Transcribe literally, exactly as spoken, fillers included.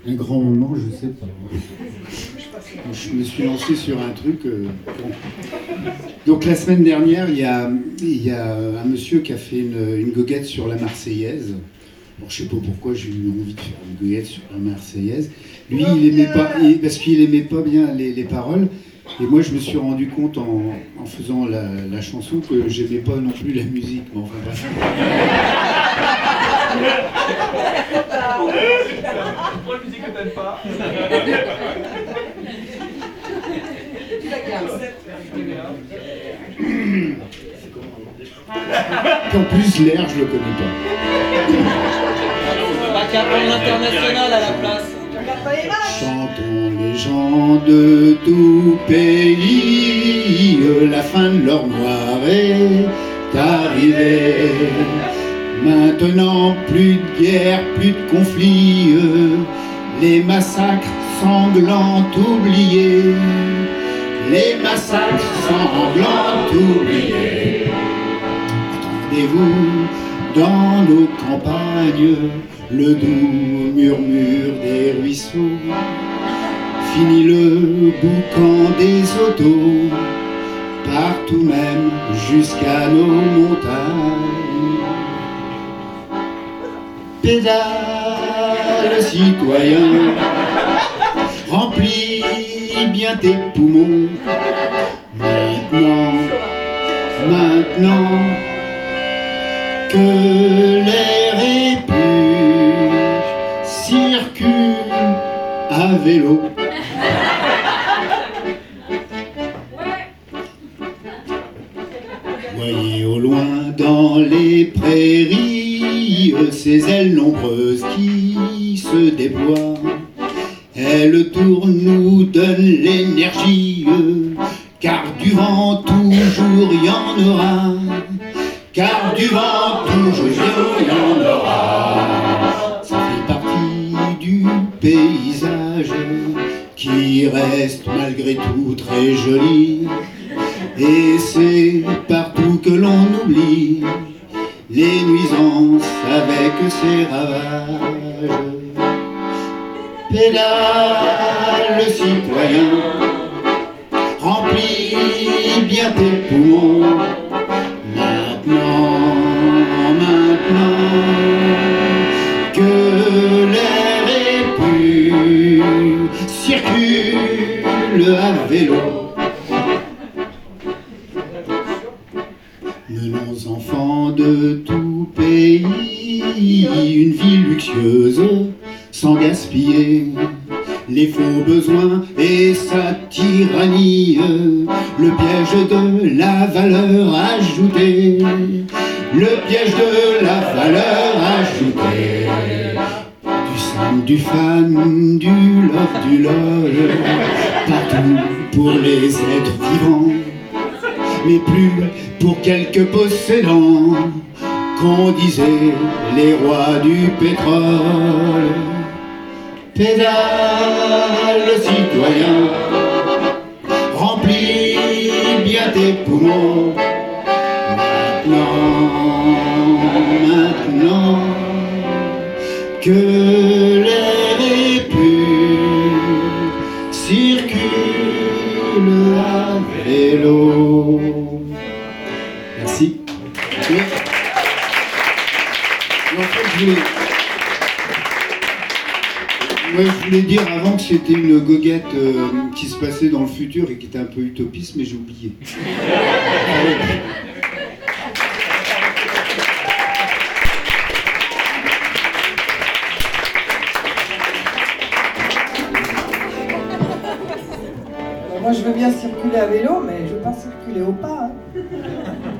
Un grand moment, je sais pas. Je me suis lancé sur un truc. Euh, bon. Donc la semaine dernière, il y a, il y a un monsieur qui a fait une, une goguette sur la Marseillaise. Bon, je sais pas pourquoi j'ai eu envie de faire une goguette sur la Marseillaise. Lui, il aimait pas, il, parce qu'il aimait pas bien les, les paroles. Et moi, je me suis rendu compte en, en faisant la, la chanson que j'aimais pas non plus la musique. Mais enfin, bref. Pourquoi la musique que t'aimes pas? En plus, l'air, je le connais pas. Pas qu'un international à la place. Chantons les gens de tout pays, la fin de leur noir est arrivée. Maintenant, plus de guerre, plus de conflits, les massacres sanglants oubliés. Les massacres sanglants oubliés. Entendez-vous dans nos campagnes le doux murmure des ruisseaux. Fini le boucan des autos, partout même jusqu'à nos montagnes. Pédale citoyen, remplis bien tes poumons. Maintenant, maintenant que l'air est pur, circule à vélo. Voyez au loin dans les prairies ces ailes nombreuses qui se déploient. Elles tournent, nous donnent l'énergie, car du vent toujours il y en aura. Car du vent toujours il y en aura. Ça fait partie du paysage qui reste malgré tout très joli. Et c'est partout que l'on oublie les nuisances avec ses ravages. Pédale citoyen, remplis bien tes poumons. Maintenant, maintenant que l'air est pur, circule à vélo. Menons enfants de tout pays, une vie luxueuse, sans gaspiller les faux besoins et sa tyrannie, le piège de la valeur ajoutée, le piège de la valeur ajoutée, du sam, du fan, du love, du lol, partout pour les êtres vivants, mais plus pour quelques possédants, qu'on disait les rois du pétrole. Pédale citoyen, remplis bien tes poumons. Maintenant, maintenant que l'air est pur, circule à vélo. Merci. En fait, je voulais... Ouais, je voulais dire avant que c'était une goguette euh, qui se passait dans le futur et qui était un peu utopiste, mais j'ai oublié. Moi je veux bien circuler à vélo, mais je veux pas circuler au pas. Hein.